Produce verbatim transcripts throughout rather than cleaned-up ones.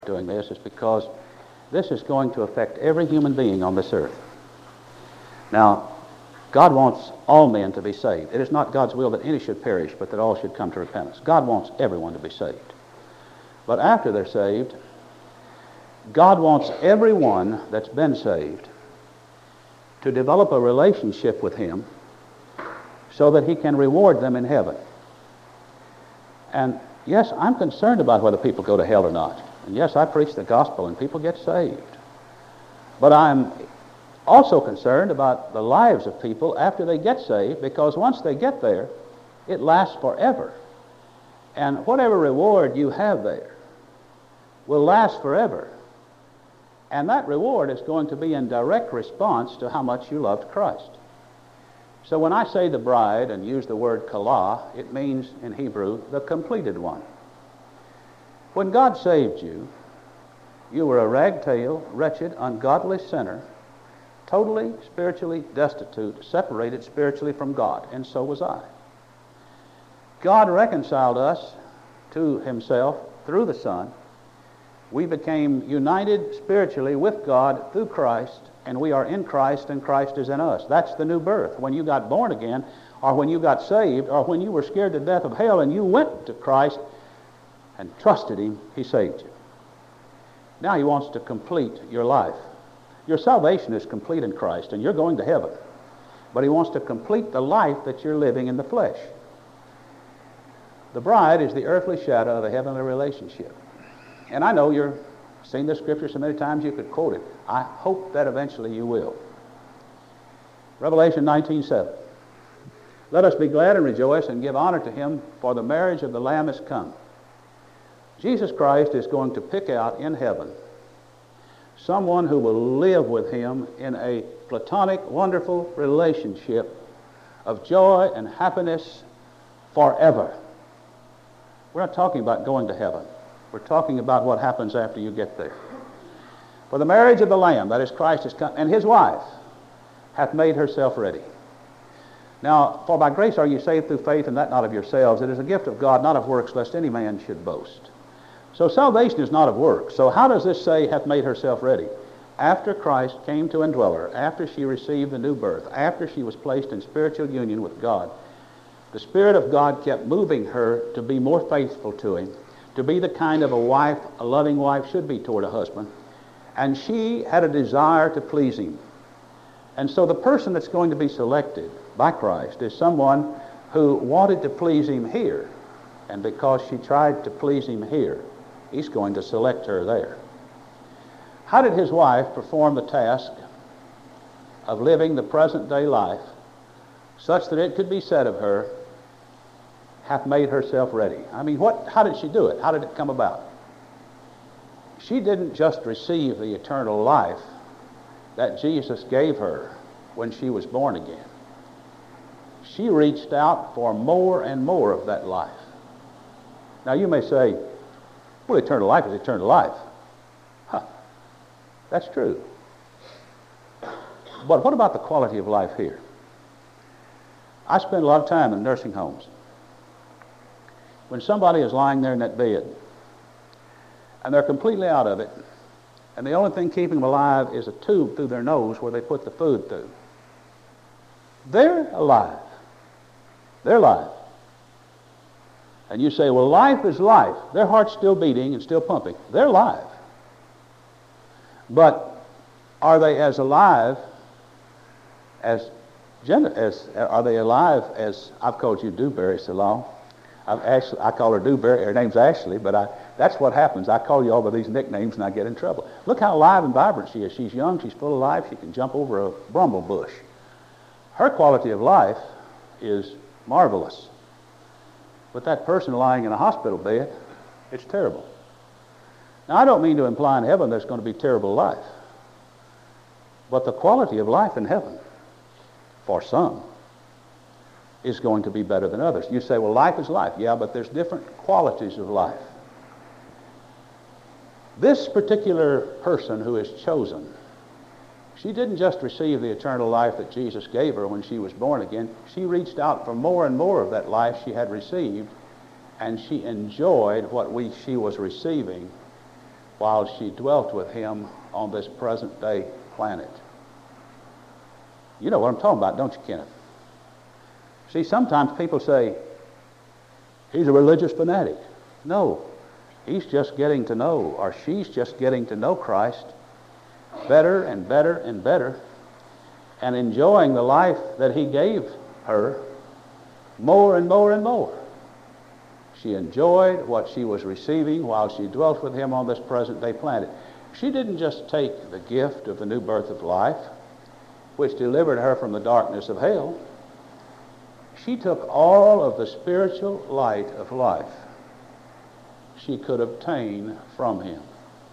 doing this is because this is going to affect every human being on this earth. Now, God wants all men to be saved. It is not God's will that any should perish, but that all should come to repentance. God wants everyone to be saved. But after they're saved, God wants everyone that's been saved to develop a relationship with Him so that He can reward them in heaven. And yes, I'm concerned about whether people go to hell or not. And yes, I preach the gospel and people get saved. But I'm also concerned about the lives of people after they get saved, because once they get there, it lasts forever. And whatever reward you have there will last forever. And that reward is going to be in direct response to how much you loved Christ. So when I say the bride and use the word kalah, it means in Hebrew the completed one. When God saved you, you were a ragtail, wretched, ungodly sinner, totally spiritually destitute, separated spiritually from God, and so was I. God reconciled us to Himself through the Son. We became united spiritually with God through Christ, and we are in Christ, and Christ is in us. That's the new birth. When you got born again, or when you got saved, or when you were scared to death of hell and you went to Christ and trusted Him, He saved you. Now He wants to complete your life. Your salvation is complete in Christ, and you're going to heaven. But He wants to complete the life that you're living in the flesh. The bride is the earthly shadow of a heavenly relationship. And I know you've seen this scripture so many times you could quote it. I hope that eventually you will. Revelation nineteen seven. Let us be glad and rejoice and give honor to Him, for the marriage of the Lamb is come. Jesus Christ is going to pick out in heaven someone who will live with Him in a platonic, wonderful relationship of joy and happiness forever. We're not talking about going to heaven. We're talking about what happens after you get there. For the marriage of the Lamb, that is Christ, is come, and His wife hath made herself ready. Now, for by grace are you saved through faith, and that not of yourselves. It is a gift of God, not of works, lest any man should boast. So salvation is not of works. So how does this say, hath made herself ready? After Christ came to indwell her, after she received the new birth, after she was placed in spiritual union with God, the Spirit of God kept moving her to be more faithful to Him, to be the kind of a wife a loving wife should be toward a husband. And she had a desire to please Him. And so the person that's going to be selected by Christ is someone who wanted to please Him here. And because she tried to please Him here, He's going to select her there. How did His wife perform the task of living the present day life such that it could be said of her, hath made herself ready? I mean, what? How did she do it? How did it come about? She didn't just receive the eternal life that Jesus gave her when she was born again. She reached out for more and more of that life. Now you may say, well, eternal life is eternal life. Huh. That's true. But what about the quality of life here? I spend a lot of time in nursing homes. When somebody is lying there in that bed, and they're completely out of it, and the only thing keeping them alive is a tube through their nose where they put the food through, they're alive. They're alive. And you say, well, life is life. Their heart's still beating and still pumping. They're alive. But are they as alive as, as are they alive as, I've called you Dewberry so long. I've actually, I call her Dewberry. Her name's Ashley, but I, that's what happens. I call you all of these nicknames and I get in trouble. Look how alive and vibrant she is. She's young. She's full of life. She can jump over a bramble bush. Her quality of life is marvelous. But that person lying in a hospital bed, it's terrible. Now, I don't mean to imply in heaven there's going to be terrible life. But the quality of life in heaven, for some, is going to be better than others. You say, well, life is life. Yeah, but there's different qualities of life. This particular person who is chosen, she didn't just receive the eternal life that Jesus gave her when she was born again. She reached out for more and more of that life she had received, and she enjoyed what we, she was receiving while she dwelt with him on this present day planet. You know what I'm talking about, don't you, Kenneth? See, sometimes people say, he's a religious fanatic. No, he's just getting to know, or she's just getting to know Christ better and better and better, and enjoying the life that he gave her more and more and more. She enjoyed what she was receiving while she dwelt with him on this present day planet. She didn't just take the gift of the new birth of life, which delivered her from the darkness of hell. She took all of the spiritual light of life she could obtain from him.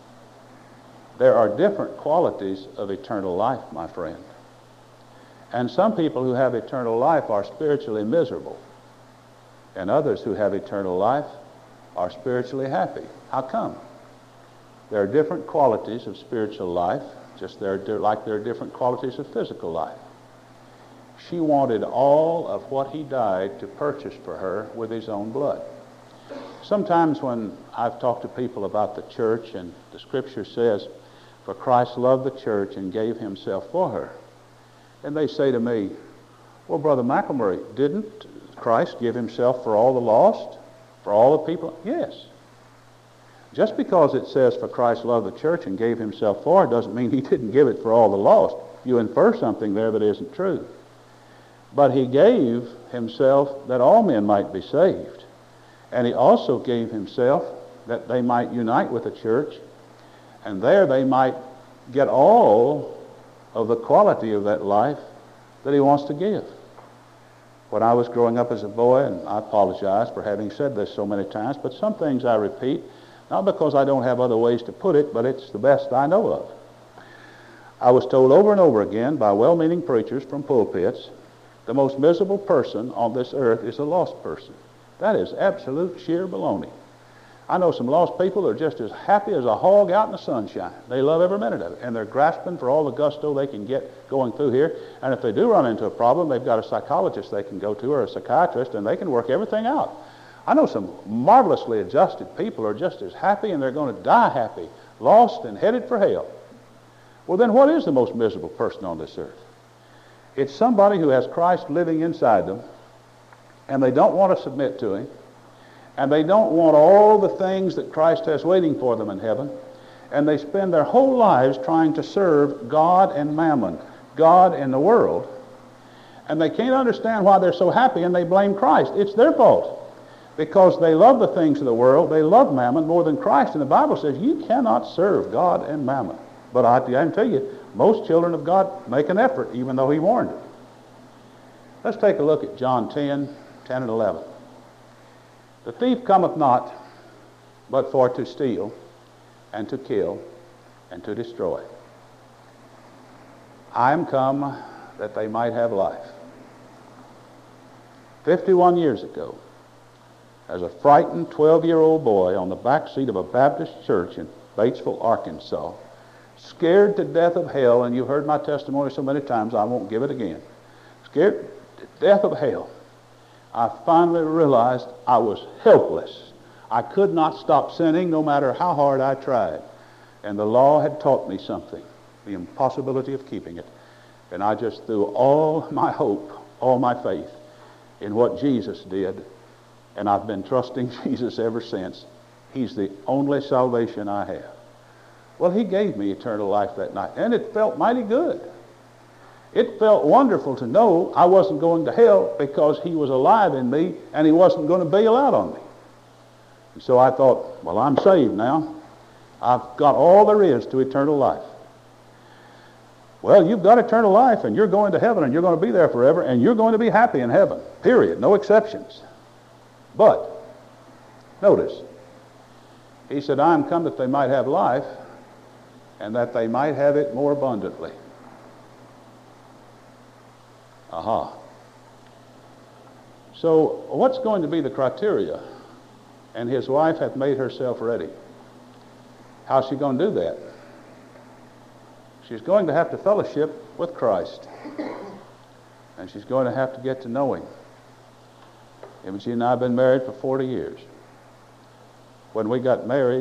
There are different qualities of eternal life, my friend. And some people who have eternal life are spiritually miserable, and others who have eternal life are spiritually happy. How come? There are different qualities of spiritual life, just there, like there are different qualities of physical life. She wanted all of what he died to purchase for her with his own blood. Sometimes when I've talked to people about the church, and the scripture says, for Christ loved the church and gave himself for her, and they say to me, well, Brother McElmurray, didn't Christ give himself for all the lost, for all the people? Yes. Just because it says for Christ loved the church and gave himself for it doesn't mean he didn't give it for all the lost. You infer something there that isn't true. But he gave himself that all men might be saved. And he also gave himself that they might unite with the church, and there they might get all of the quality of that life that he wants to give. When I was growing up as a boy, and I apologize for having said this so many times, but some things I repeat, not because I don't have other ways to put it, but it's the best I know of. I was told over and over again by well-meaning preachers from pulpits, the most miserable person on this earth is a lost person. That is absolute sheer baloney. I know some lost people that are just as happy as a hog out in the sunshine. They love every minute of it, and they're grasping for all the gusto they can get going through here. And if they do run into a problem, they've got a psychologist they can go to, or a psychiatrist, and they can work everything out. I know some marvelously adjusted people who are just as happy, and they're going to die happy, lost and headed for hell. Well, then what is the most miserable person on this earth? It's somebody who has Christ living inside them, and they don't want to submit to him, and they don't want all the things that Christ has waiting for them in heaven, and they spend their whole lives trying to serve God and mammon, God and the world, and they can't understand why they're so happy, and they blame Christ. It's their fault, because they love the things of the world. They love mammon more than Christ, and the Bible says you cannot serve God and mammon. But I, I can tell you, most children of God make an effort, even though he warned them. Let's take a look at John ten, ten and eleven. The thief cometh not, but for to steal, and to kill, and to destroy. I am come that they might have life. Fifty-one years ago, as a frightened twelve-year-old boy on the back seat of a Baptist church in Batesville, Arkansas, scared to death of hell, and you've heard my testimony so many times, I won't give it again. Scared to death of hell, I finally realized I was helpless. I could not stop sinning no matter how hard I tried. And the law had taught me something, the impossibility of keeping it. And I just threw all my hope, all my faith in what Jesus did. And I've been trusting Jesus ever since. He's the only salvation I have. Well, he gave me eternal life that night, and it felt mighty good. It felt wonderful to know I wasn't going to hell because he was alive in me and he wasn't going to bail out on me. And so I thought, well, I'm saved now. I've got all there is to eternal life. Well, you've got eternal life, and you're going to heaven, and you're going to be there forever, and you're going to be happy in heaven, period, no exceptions. But, notice, he said, I am come that they might have life, and that they might have it more abundantly. Aha. So what's going to be the criteria? And his wife hath made herself ready. How's she going to do that? She's going to have to fellowship with Christ. And she's going to have to get to know him. Imogen and I have been married for forty years. When we got married,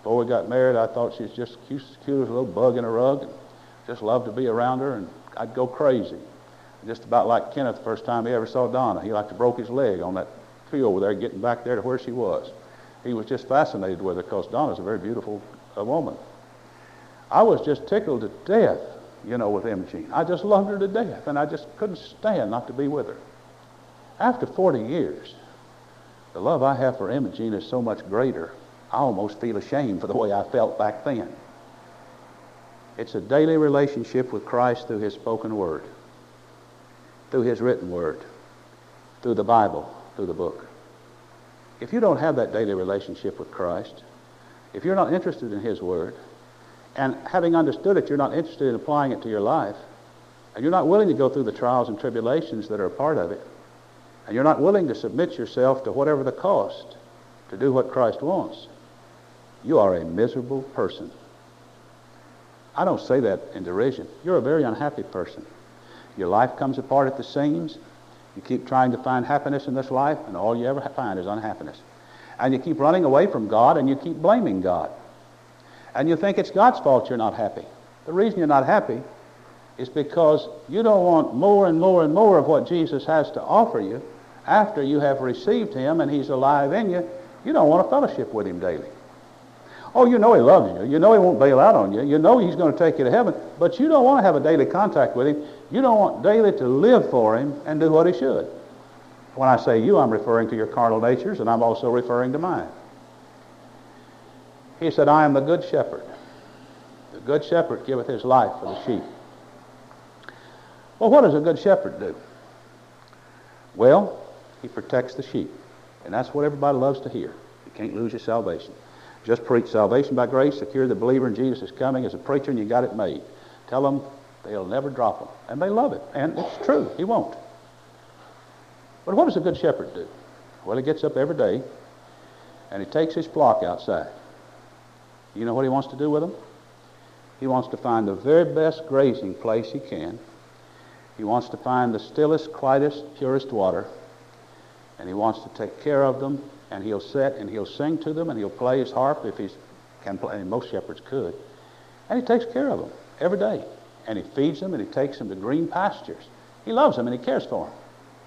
Before we got married, I thought she was just cute, cute as a little bug in a rug, and just loved to be around her, and I'd go crazy. Just about like Kenneth the first time he ever saw Donna. He like to broke his leg on that tree over there, getting back there to where she was. He was just fascinated with her because Donna's a very beautiful uh, woman. I was just tickled to death, you know, with Imogene. I just loved her to death, and I just couldn't stand not to be with her. After forty years, the love I have for Imogene is so much greater, I almost feel ashamed for the way I felt back then. It's a daily relationship with Christ through his spoken word, through his written word, through the Bible, through the book. If you don't have that daily relationship with Christ, if you're not interested in his word, and having understood it, you're not interested in applying it to your life, and you're not willing to go through the trials and tribulations that are a part of it, and you're not willing to submit yourself to whatever the cost to do what Christ wants, you are a miserable person. I don't say that in derision. You're a very unhappy person. Your life comes apart at the seams. You keep trying to find happiness in this life, and all you ever find is unhappiness. And you keep running away from God, and you keep blaming God. And you think it's God's fault you're not happy. The reason you're not happy is because you don't want more and more and more of what Jesus has to offer you after you have received him and he's alive in you. You don't want to fellowship with him daily. Oh, you know he loves you. You know he won't bail out on you. You know he's going to take you to heaven, but you don't want to have a daily contact with him. You don't want daily to live for him and do what he should. When I say you, I'm referring to your carnal natures, and I'm also referring to mine. He said, I am the good shepherd. The good shepherd giveth his life for the sheep. Well, what does a good shepherd do? Well, he protects the sheep. And that's what everybody loves to hear. You can't lose your salvation. Just preach salvation by grace, secure the believer in Jesus is coming. As a preacher, and you got it made. Tell them they'll never drop them. And they love it. And it's true. He won't. But what does a good shepherd do? Well, he gets up every day, and he takes his flock outside. You know what he wants to do with them? He wants to find the very best grazing place he can. He wants to find the stillest, quietest, purest water. And he wants to take care of them. And he'll sit and he'll sing to them and he'll play his harp if he can play. And most shepherds could. And he takes care of them every day. And he feeds them and he takes them to green pastures. He loves them and he cares for them.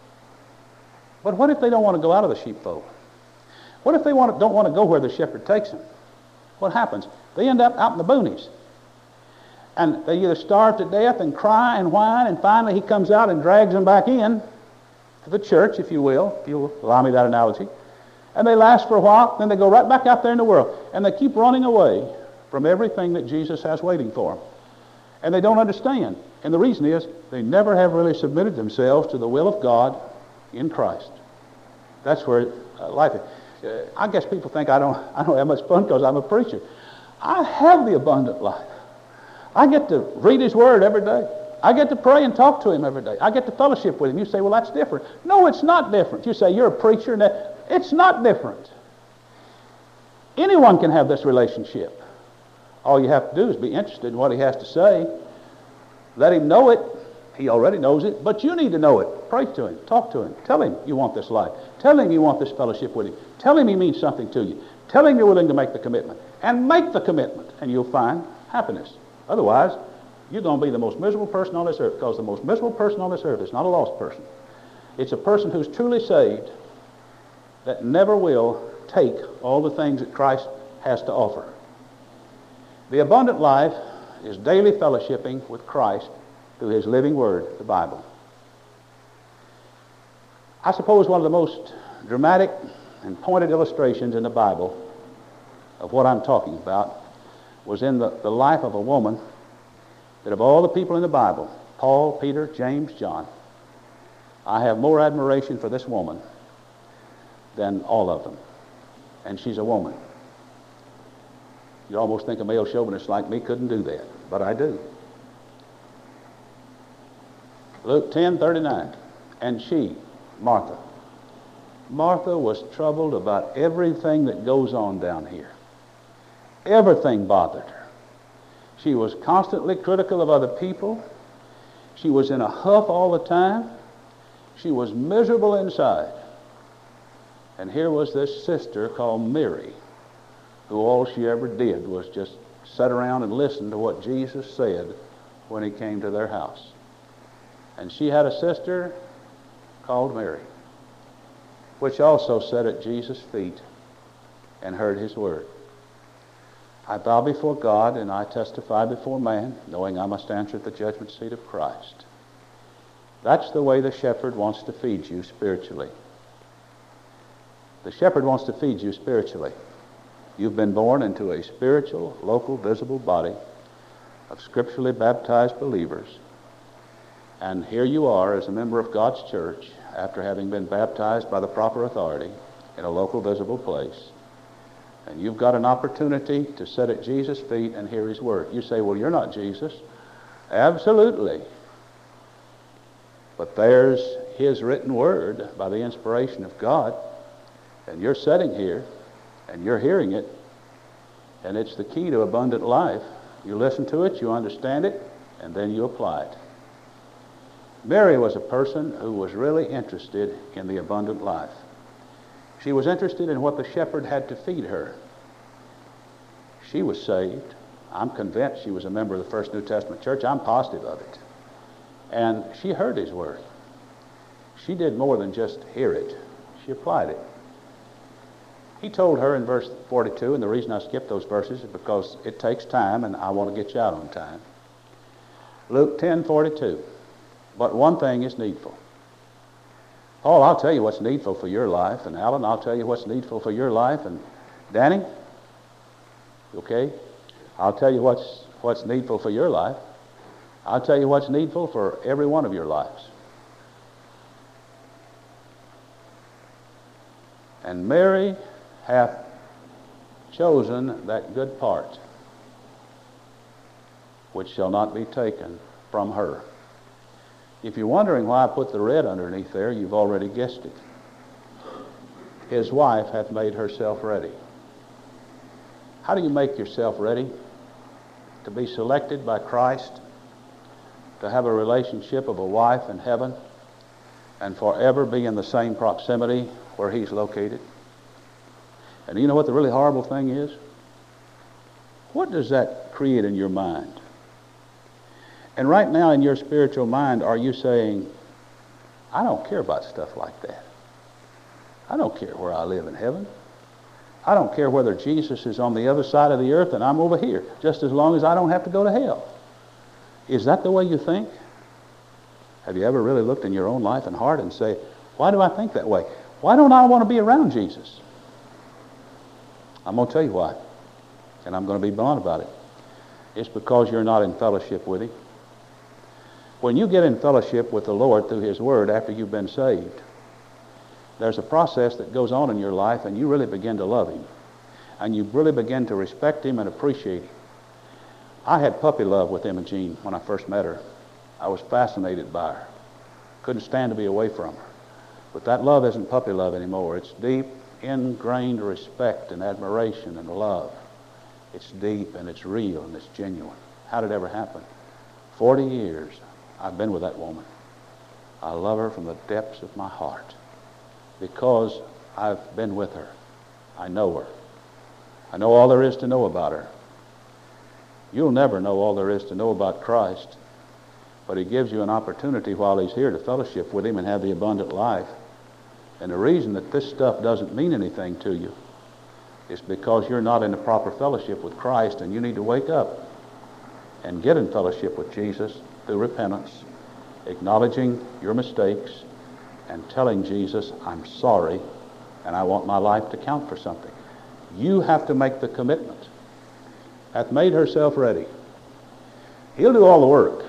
But what if they don't want to go out of the sheepfold? What if they want to, don't want to go where the shepherd takes them? What happens? They end up out in the boonies. And they either starve to death and cry and whine, and finally he comes out and drags them back in to the church, if you will, if you'll allow me that analogy. And they last for a while, then they go right back out there in the world. And they keep running away from everything that Jesus has waiting for them. And they don't understand. And the reason is they never have really submitted themselves to the will of God in Christ. That's where uh, life is. Uh, I guess people think I don't, I don't have much fun because I'm a preacher. I have the abundant life. I get to read his word every day. I get to pray and talk to him every day. I get to fellowship with him. You say, well, that's different. No, it's not different. You say, you're a preacher, and that, it's not different. Anyone can have this relationship. All you have to do is be interested in what he has to say. Let him know it. He already knows it, but you need to know it. Pray to him. Talk to him. Tell him you want this life. Tell him you want this fellowship with him. Tell him he means something to you. Tell him you're willing to make the commitment. And make the commitment, and you'll find happiness. Otherwise, you're going to be the most miserable person on this earth, because the most miserable person on this earth is not a lost person. It's a person who's truly saved that never will take all the things that Christ has to offer. The abundant life is daily fellowshipping with Christ through his living word, the Bible. I suppose one of the most dramatic and pointed illustrations in the Bible of what I'm talking about was in the, the life of a woman that of all the people in the Bible, Paul, Peter, James, John, I have more admiration for this woman than all of them. And she's a woman. You almost think a male chauvinist like me couldn't do that, but I do. Luke ten thirty-nine. And she, Martha. Martha was troubled about everything that goes on down here. Everything bothered her. She was constantly critical of other people. She was in a huff all the time. She was miserable inside. And here was this sister called Mary, who all she ever did was just sit around and listen to what Jesus said when he came to their house. And she had a sister called Mary, which also sat at Jesus' feet and heard his word. I bow before God and I testify before man, knowing I must answer at the judgment seat of Christ. That's the way the shepherd wants to feed you spiritually. The shepherd wants to feed you spiritually. You've been born into a spiritual, local, visible body of scripturally baptized believers. And here you are as a member of God's church after having been baptized by the proper authority in a local, visible place. And you've got an opportunity to sit at Jesus' feet and hear his word. You say, well, you're not Jesus. Absolutely. But there's his written word by the inspiration of God. And you're sitting here and you're hearing it. And it's the key to abundant life. You listen to it, you understand it, and then you apply it. Mary was a person who was really interested in the abundant life. She was interested in what the shepherd had to feed her. She was saved. I'm convinced she was a member of the First New Testament Church. I'm positive of it. And she heard his word. She did more than just hear it. She applied it. He told her in verse forty-two, and the reason I skipped those verses is because it takes time and I want to get you out on time. Luke ten forty-two. But one thing is needful. Paul, I'll tell you what's needful for your life. And Alan, I'll tell you what's needful for your life. And Danny, okay? I'll tell you what's, what's needful for your life. I'll tell you what's needful for every one of your lives. And Mary hath chosen that good part which shall not be taken from her. If you're wondering why I put the red underneath there, you've already guessed it. His wife hath made herself ready. How do you make yourself ready? To be selected by Christ, to have a relationship of a wife in heaven, and forever be in the same proximity where he's located. And you know what the really horrible thing is? What does that create in your mind? And right now in your spiritual mind, are you saying, I don't care about stuff like that. I don't care where I live in heaven. I don't care whether Jesus is on the other side of the earth and I'm over here, just as long as I don't have to go to hell. Is that the way you think? Have you ever really looked in your own life and heart and say, why do I think that way? Why don't I want to be around Jesus? I'm going to tell you why. And I'm going to be blunt about it. It's because you're not in fellowship with him. When you get in fellowship with the Lord through his word after you've been saved, there's a process that goes on in your life and you really begin to love him. And you really begin to respect him and appreciate him. I had puppy love with Imogene when I first met her. I was fascinated by her. Couldn't stand to be away from her. But that love isn't puppy love anymore. It's deep, ingrained respect and admiration and love. It's deep and it's real and it's genuine. How did it ever happen? Forty years I've been with that woman. I love her from the depths of my heart because I've been with her. I know her. I know all there is to know about her. You'll never know all there is to know about Christ, but he gives you an opportunity while he's here to fellowship with him and have the abundant life. And the reason that this stuff doesn't mean anything to you is because you're not in the proper fellowship with Christ, and you need to wake up and get in fellowship with Jesus through repentance, acknowledging your mistakes, and telling Jesus, I'm sorry, and I want my life to count for something. You have to make the commitment. Hath made herself ready. He'll do all the work,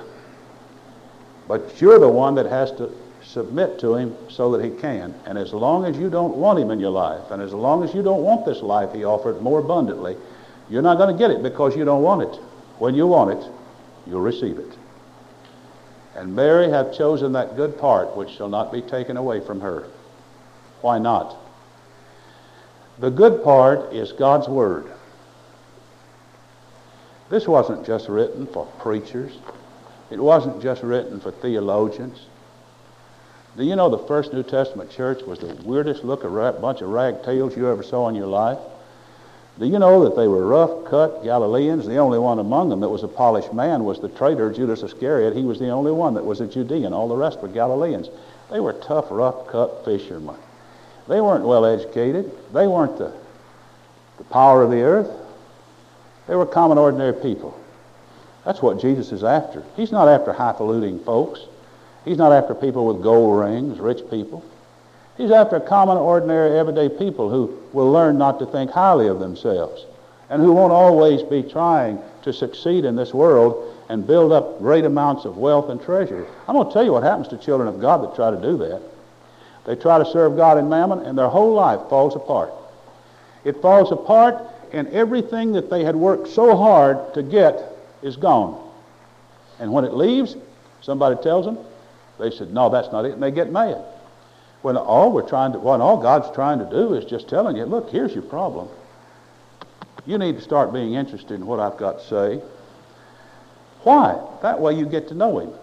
but you're the one that has to submit to him so that he can. And as long as you don't want him in your life, and as long as you don't want this life he offered more abundantly, you're not going to get it because you don't want it. When you want it, you'll receive it. And Mary hath chosen that good part which shall not be taken away from her. Why not? The good part is God's word. This wasn't just written for preachers. It wasn't just written for theologians. Do you know the First New Testament church was the weirdest looking bunch of ragtails you ever saw in your life? Do you know that they were rough-cut Galileans? The only one among them that was a polished man was the traitor Judas Iscariot. He was the only one that was a Judean. All the rest were Galileans. They were tough, rough-cut fishermen. They weren't well-educated. They weren't the, the power of the earth. They were common, ordinary people. That's what Jesus is after. He's not after highfalutin folks. He's not after people with gold rings, rich people. He's after common, ordinary, everyday people who will learn not to think highly of themselves and who won't always be trying to succeed in this world and build up great amounts of wealth and treasure. I'm going to tell you what happens to children of God that try to do that. They try to serve God in mammon, and their whole life falls apart. It falls apart, and everything that they had worked so hard to get is gone. And when it leaves, somebody tells them, they said, no, that's not it, and they get mad. When all we're trying to, when all God's trying to do is just telling you, look, here's your problem. You need to start being interested in what I've got to say. Why? That way you get to know Him.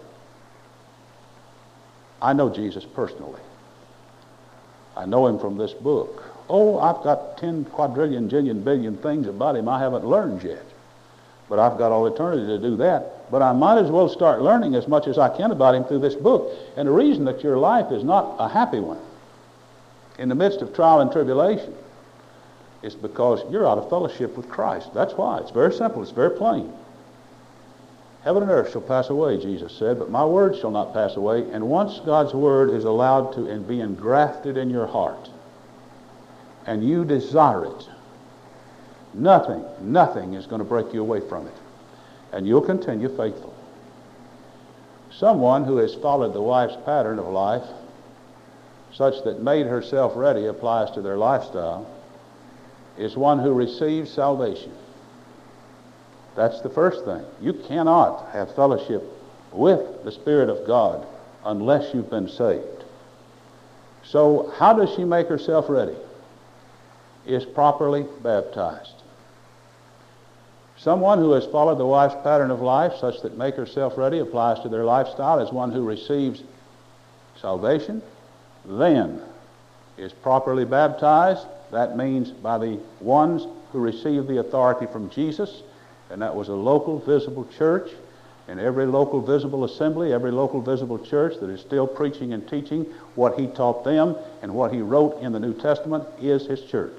I know Jesus personally. I know Him from this book. Oh, I've got ten quadrillion, jillion, billion things about Him I haven't learned yet. But I've got all eternity to do that. But I might as well start learning as much as I can about Him through this book. And the reason that your life is not a happy one in the midst of trial and tribulation is because you're out of fellowship with Christ. That's why. It's very simple. It's very plain. Heaven and earth shall pass away, Jesus said, but my word shall not pass away. And once God's word is allowed to and be engrafted in your heart, and you desire it, nothing, nothing is going to break you away from it. And you'll continue faithful. Someone who has followed the wife's pattern of life, such that made herself ready applies to their lifestyle, is one who receives salvation. That's the first thing. You cannot have fellowship with the Spirit of God unless you've been saved. So how does she make herself ready? Is properly baptized. Someone who has followed the wife's pattern of life such that make herself ready applies to their lifestyle as one who receives salvation, then is properly baptized. That means by the ones who receive the authority from Jesus, and that was a local visible church, and every local visible assembly, every local visible church that is still preaching and teaching what He taught them and what He wrote in the New Testament is His church.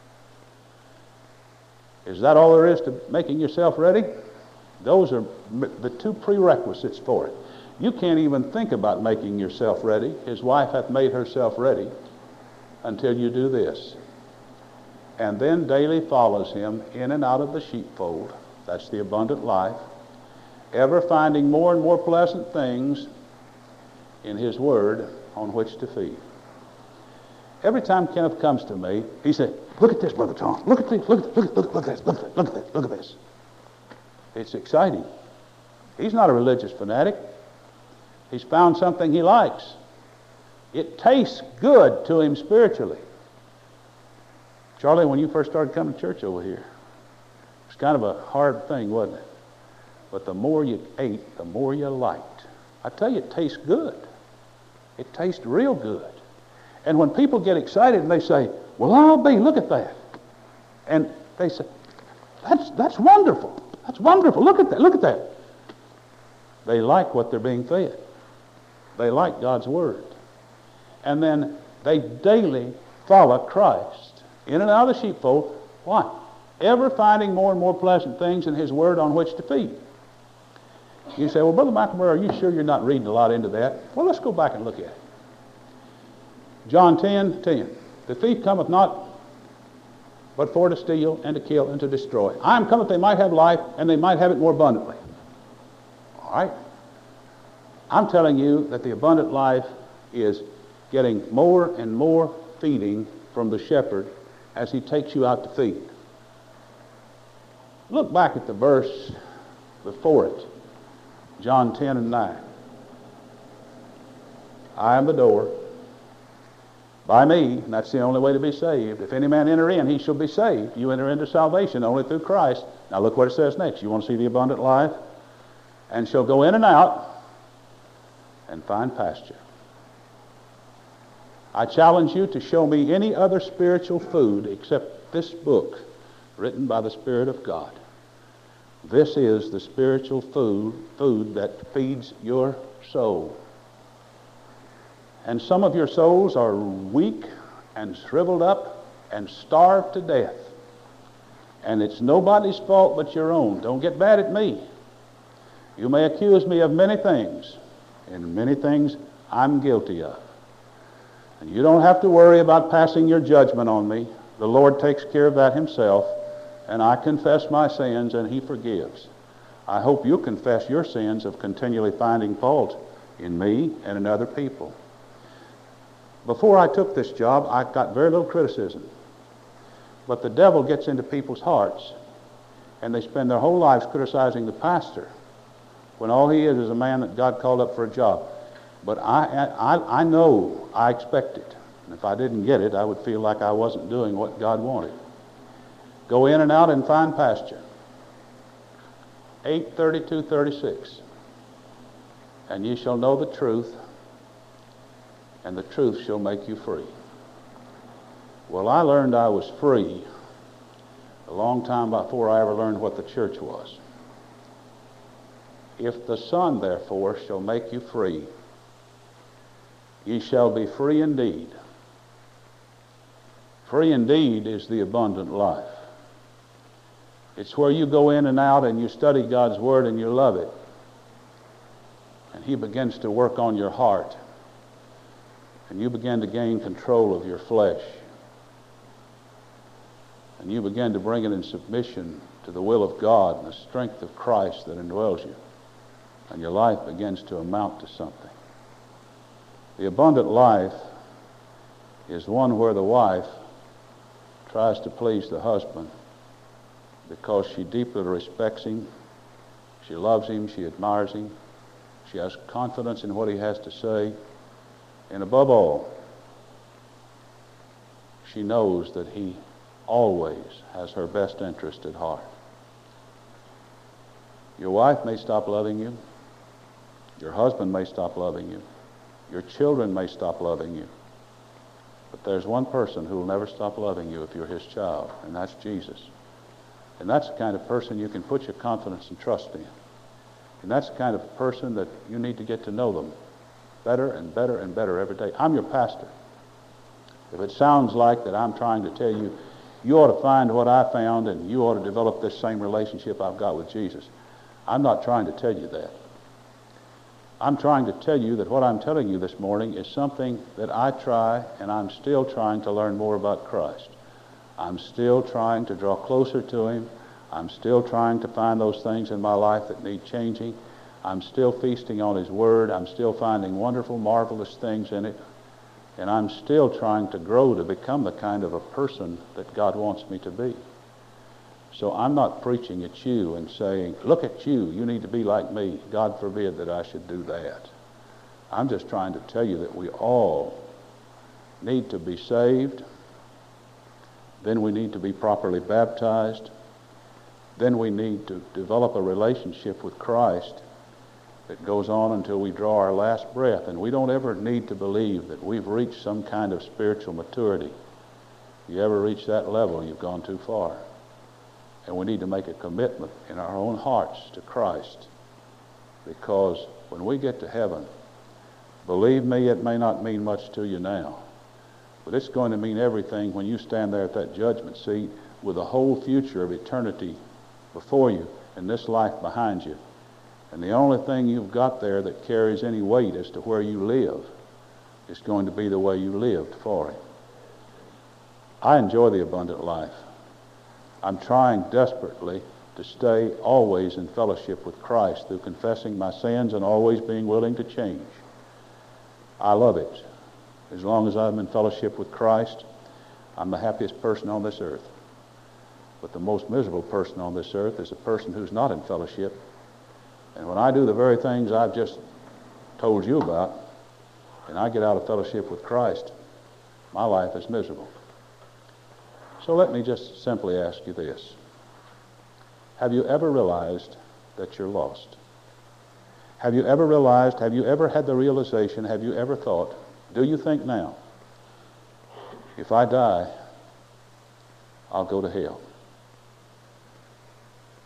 Is that all there is to making yourself ready? Those are the two prerequisites for it. You can't even think about making yourself ready. His wife hath made herself ready until you do this. And then daily follows Him in and out of the sheepfold. That's the abundant life. Ever finding more and more pleasant things in His Word on which to feed. Every time Kenneth comes to me, he says, look at this, Brother Tom. Look at this. Look at this. Look, look, look at this. Look at this. Look at this. Look at this. It's exciting. He's not a religious fanatic. He's found something he likes. It tastes good to him spiritually. Charlie, when you first started coming to church over here, it was kind of a hard thing, wasn't it? But the more you ate, the more you liked. I tell you, it tastes good. It tastes real good. And when people get excited and they say, well, I'll be, look at that. And they say, that's, that's wonderful. That's wonderful. Look at that. Look at that. They like what they're being fed. They like God's Word. And then they daily follow Christ in and out of the sheepfold. Why? Ever finding more and more pleasant things in His Word on which to feed. You say, well, Brother McNamara, are you sure you're not reading a lot into that? Well, let's go back and look at it. John ten ten. The thief cometh not but for to steal and to kill and to destroy. I am come that they might have life and they might have it more abundantly. All right? I'm telling you that the abundant life is getting more and more feeding from the shepherd as he takes you out to feed. Look back at the verse before it. John ten and nine. I am the door. By me, and that's the only way to be saved. If any man enter in, he shall be saved. You enter into salvation only through Christ. Now look what it says next. You want to see the abundant life? And shall go in and out and find pasture. I challenge you to show me any other spiritual food except this book written by the Spirit of God. This is the spiritual food, food that feeds your soul. And some of your souls are weak and shriveled up and starved to death. And it's nobody's fault but your own. Don't get mad at me. You may accuse me of many things, and many things I'm guilty of. And you don't have to worry about passing your judgment on me. The Lord takes care of that himself, and I confess my sins, and he forgives. I hope you confess your sins of continually finding fault in me and in other people. Before I took this job, I got very little criticism. But the devil gets into people's hearts, and they spend their whole lives criticizing the pastor, when all he is is a man that God called up for a job. But I, I, I know I expect it. And if I didn't get it, I would feel like I wasn't doing what God wanted. Go in and out and find pasture. eight thirty-two thirty-six. And ye shall know the truth, and the truth shall make you free. Well, I learned I was free a long time before I ever learned what the church was. If the Son, therefore, shall make you free, ye shall be free indeed. Free indeed is the abundant life. It's where you go in and out and you study God's Word and you love it. And he begins to work on your heart. And you begin to gain control of your flesh. And you begin to bring it in submission to the will of God and the strength of Christ that indwells you. And your life begins to amount to something. The abundant life is one where the wife tries to please the husband because she deeply respects him, she loves him, she admires him, she has confidence in what he has to say, and above all, she knows that he always has her best interest at heart. Your wife may stop loving you, your husband may stop loving you, your children may stop loving you, but there's one person who will never stop loving you if you're his child, and that's Jesus. And that's the kind of person you can put your confidence and trust in. And that's the kind of person that you need to get to know them better and better and better every day. I'm your pastor. If it sounds like that I'm trying to tell you, you ought to find what I found and you ought to develop this same relationship I've got with Jesus, I'm not trying to tell you that. I'm trying to tell you that what I'm telling you this morning is something that I try, and I'm still trying to learn more about Christ. I'm still trying to draw closer to him. I'm still trying to find those things in my life that need changing. I'm still feasting on his word. I'm still finding wonderful, marvelous things in it. And I'm still trying to grow to become the kind of a person that God wants me to be. So I'm not preaching at you and saying, look at you, you need to be like me. God forbid that I should do that. I'm just trying to tell you that we all need to be saved. Then we need to be properly baptized. Then we need to develop a relationship with Christ that goes on until we draw our last breath. And we don't ever need to believe that we've reached some kind of spiritual maturity. If you ever reach that level, you've gone too far. And we need to make a commitment in our own hearts to Christ. Because when we get to heaven, believe me, it may not mean much to you now, but it's going to mean everything when you stand there at that judgment seat with the whole future of eternity before you and this life behind you. And the only thing you've got there that carries any weight as to where you live is going to be the way you lived for him. I enjoy the abundant life. I'm trying desperately to stay always in fellowship with Christ through confessing my sins and always being willing to change. I love it. As long as I'm in fellowship with Christ, I'm the happiest person on this earth. But the most miserable person on this earth is a person who's not in fellowship. And when I do the very things I've just told you about, and I get out of fellowship with Christ, my life is miserable. So let me just simply ask you this. Have you ever realized that you're lost? Have you ever realized, have you ever had the realization, have you ever thought, do you think now, if I die, I'll go to hell?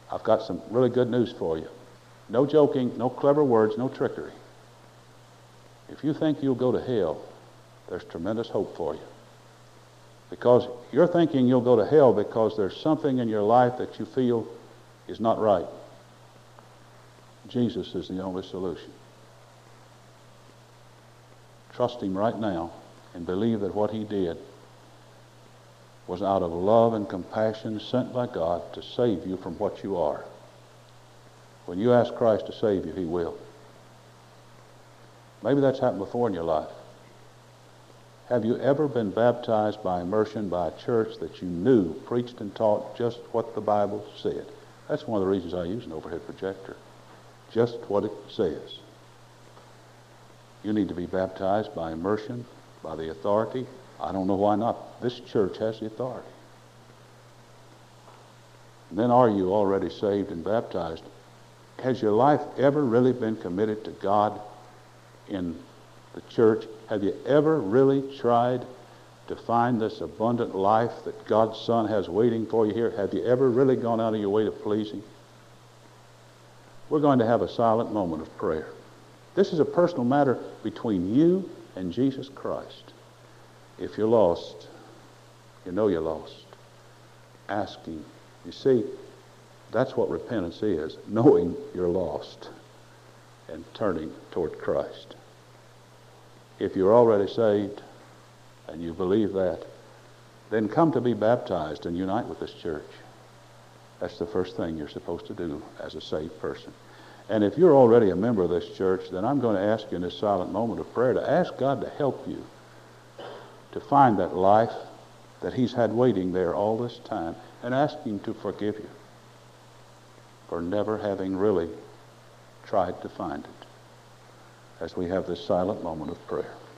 I've got some really good news for you. No joking, no clever words, no trickery. If you think you'll go to hell, there's tremendous hope for you. Because you're thinking you'll go to hell because there's something in your life that you feel is not right. Jesus is the only solution. Trust him right now and believe that what he did was out of love and compassion sent by God to save you from what you are. When you ask Christ to save you, he will. Maybe that's happened before in your life. Have you ever been baptized by immersion by a church that you knew preached and taught just what the Bible said? That's one of the reasons I use an overhead projector. Just what it says. You need to be baptized by immersion, by the authority. I don't know why not. This church has the authority. And then are you already saved and baptized? Has your life ever really been committed to God in the church? Have you ever really tried to find this abundant life that God's Son has waiting for you here? Have you ever really gone out of your way to please him? We're going to have a silent moment of prayer. This is a personal matter between you and Jesus Christ. If you're lost, you know you're lost. Ask him. You see, that's what repentance is, knowing you're lost and turning toward Christ. If you're already saved and you believe that, then come to be baptized and unite with this church. That's the first thing you're supposed to do as a saved person. And if you're already a member of this church, then I'm going to ask you in this silent moment of prayer to ask God to help you to find that life that he's had waiting there all this time, and ask him to forgive you for never having really tried to find it, as we have this silent moment of prayer.